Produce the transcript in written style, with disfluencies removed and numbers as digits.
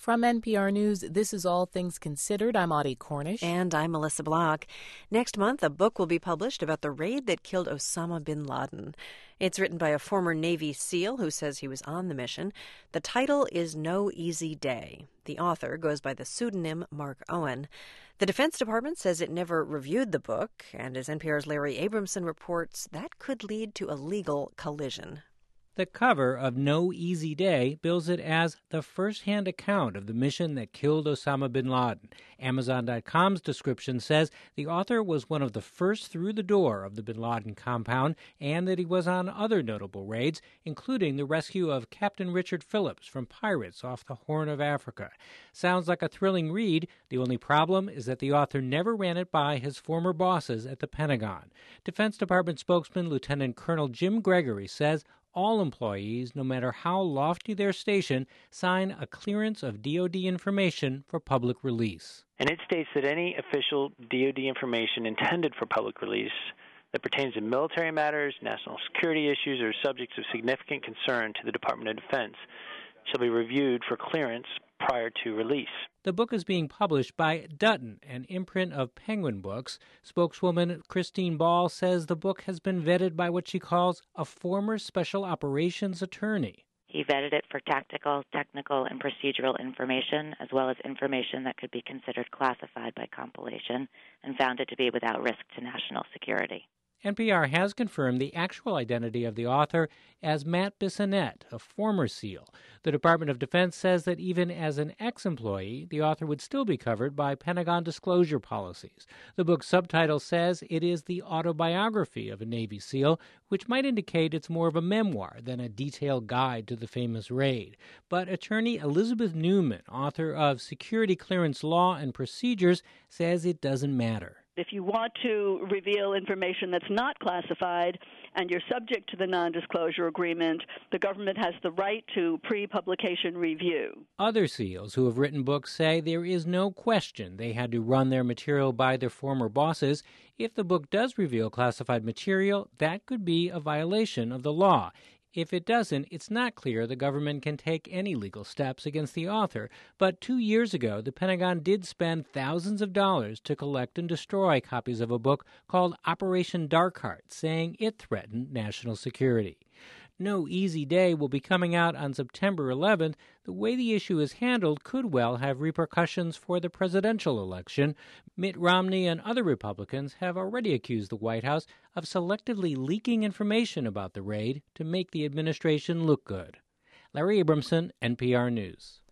From NPR News, this is All Things Considered. I'm Audie Cornish. And I'm Melissa Block. Next month, a book will be published about the raid that killed Osama bin Laden. It's written by a former Navy SEAL who says he was on the mission. The title is No Easy Day. The author goes by the pseudonym Mark Owen. The Defense Department says it never reviewed the book, and as NPR's Larry Abramson reports, that could lead to a legal collision. The cover of No Easy Day bills it as the first-hand account of the mission that killed Osama bin Laden. Amazon.com's description says the author was one of the first through the door of the bin Laden compound and that he was on other notable raids, including the rescue of Captain Richard Phillips from pirates off the Horn of Africa. Sounds like a thrilling read. The only problem is that the author never ran it by his former bosses at the Pentagon. Defense Department spokesman Lieutenant Colonel Jim Gregory says all employees, no matter how lofty their station, sign a clearance of DoD information for public release. And it states that any official DoD information intended for public release that pertains to military matters, national security issues, or subjects of significant concern to the Department of Defense shall be reviewed for clearance prior to release. The book is being published by Dutton, an imprint of Penguin Books. Spokeswoman Christine Ball says the book has been vetted by what she calls a former special operations attorney. He vetted it for tactical, technical, and procedural information, as well as information that could be considered classified by compilation, and found it to be without risk to national security. NPR has confirmed the actual identity of the author as Matt Bissonnette, a former SEAL. The Department of Defense says that even as an ex-employee, the author would still be covered by Pentagon disclosure policies. The book's subtitle says it is the autobiography of a Navy SEAL, which might indicate it's more of a memoir than a detailed guide to the famous raid. But attorney Elizabeth Newman, author of Security Clearance Law and Procedures, says it doesn't matter. If you want to reveal information that's not classified and you're subject to the non-disclosure agreement, the government has the right to pre-publication review. Other SEALs who have written books say there is no question they had to run their material by their former bosses. If the book does reveal classified material, that could be a violation of the law. If it doesn't, it's not clear the government can take any legal steps against the author. But 2 years ago, the Pentagon did spend thousands of dollars to collect and destroy copies of a book called Operation Dark Heart, saying it threatened national security. No Easy Day will be coming out on September 11th. The way the issue is handled could well have repercussions for the presidential election. Mitt Romney and other Republicans have already accused the White House of selectively leaking information about the raid to make the administration look good. Larry Abramson, NPR News.